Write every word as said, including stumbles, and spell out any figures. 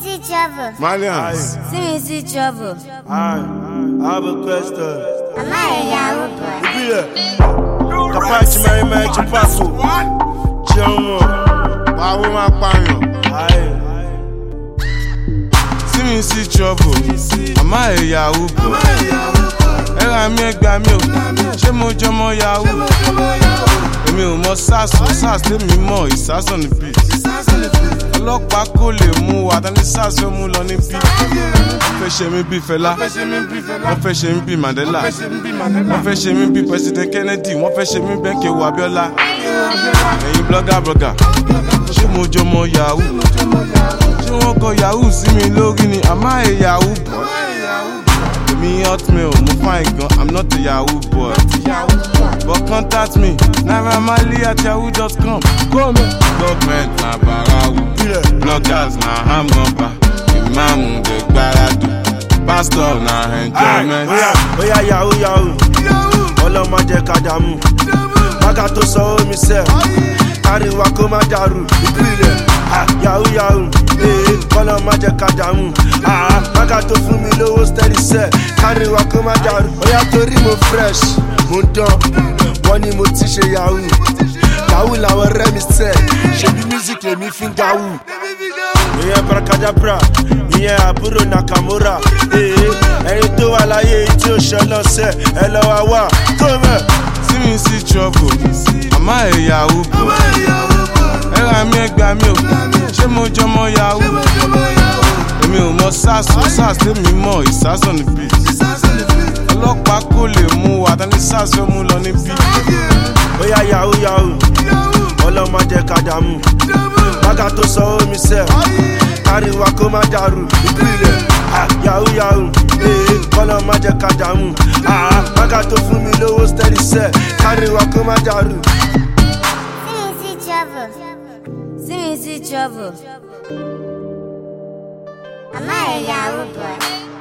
see trouble. Malians. See me see trouble. I have a question. Am I a Yahoo boy? Ibile. Kapachi Mary Mary Chupasu. Chiamo. Bawo ma pààyàn. Aye. See me see trouble. Am I a Yahoo boy? Ẹ̀rọ mi ẹgbàá mi ò. Ṣé mo jọmọ Yahoo? Èmi ò mọ SARS o, SARS tèmi mọ̀ ìsásàn ní beat. Ọlọ́pàá kò lè mú wa, tani SARS fẹ́ mú lọ ní beat. Wọ́n fẹ́ ṣe mí bí Fẹlá, wọ́n fẹ́ ṣe mí bí Mandela, wọ́n fẹ́ ṣe mí bí President Kennedy, wọ́n fẹ́ ṣe mí bẹ́ẹ̀ Kéwu Abíọ́lá. Ẹ̀yin blogger blogger, ṣé mo jọmọ Yahoo? Ṣé wọ́n kọ Yahoo sí mi lórí ni? Am I a Yahoo boy? Me hotmail, mo fine gan, I'm not a Yahoo boy. But contact me, naira marley at yahoo dot com. Come on. Government na barawu, bloggers na hamgamba, imam de gbaradu, pastor na enjoyment. Oya Yahoo Yahoo, ọlọ́mọ jẹ́ ká dààmú. Bága tó sọ omi sẹ́, káríwá kó má dàrú. Ìpìlẹ̀ Yahoo Yahoo, ọlọ́mọ jẹ́ ká dààmú. Bága tó fún mi lówó steady sẹ́, káríwá kó má dàrú. Oya torí mo fresh, mo dán, wọ́n ní mo ti ṣe Yahoo. Yahoo làwọn ọ̀rẹ́ mi sẹ́, ṣebí music lèmi fi ń gawú. Ìyẹn Brakadabra, ìyẹn àbúrò Nakamura. Ẹni tó wà láyé tí ó ṣe lọ́sẹ̀, ẹ lọ wá wá tó mẹ́. See me see trouble, am I a Yahoo boy? Ẹ̀rọ mi ẹgbàá mi ò, ṣé mo jọmọ Yahoo? Èmi ò mọ SARS o, SARS tèmi mọ̀ ìsásàn ní beat. Ọlọ́pàá kò lè mú wa, tani SARS fẹ́ mú lọ ní beat. Oya Yahoo Yahoo, ọlọ́mọ jẹ́ ká dààmú. Bága tó sọ omi sẹ́, káríwá kó má dàrú. Ìpìlẹ̀ Yahoo Yahoo, ọlọ́mọ jẹ́ ká dààmú. Bága tó fún mi lówó steady sẹ́, káríwá kó má dàrú. See me see trouble. See me see trouble. Am I a Yahoo boy?